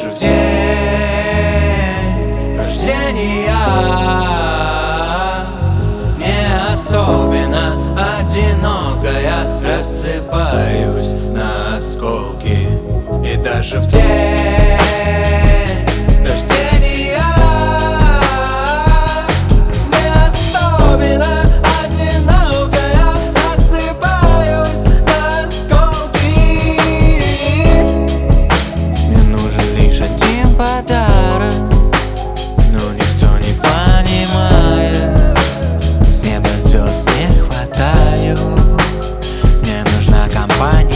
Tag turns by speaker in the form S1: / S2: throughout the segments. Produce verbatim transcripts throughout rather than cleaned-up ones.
S1: даже в день рождения не особенно одиноко, я рассыпаюсь на осколки. И даже в день рождения не особенно одиноко, я рассыпаюсь на осколки. Мне нужен лишь один подарок, но никто не понимает. С неба звезд не хватает, мне нужна компания.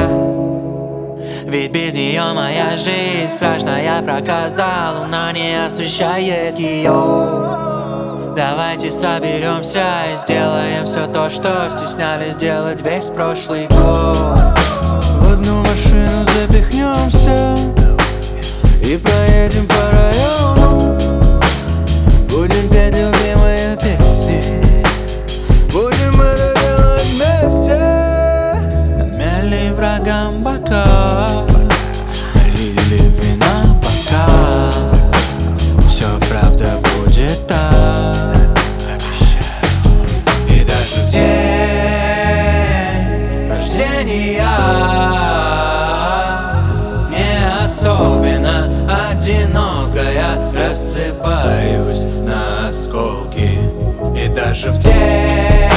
S1: Ведь без нее моя жизнь страшная проказа, луна не освещает ее. Давайте соберемся и сделаем все то, что стеснялись делать весь прошлый год. В одну машину запихнемся и проедем по району. Будем петь любимые песни, будем это делать вместе. Намяли врагам бока, налили вина пока. Все правда будет так. И даже в день рождения не особенно одиноко, я рассыпаюсь на осколки. И даже в день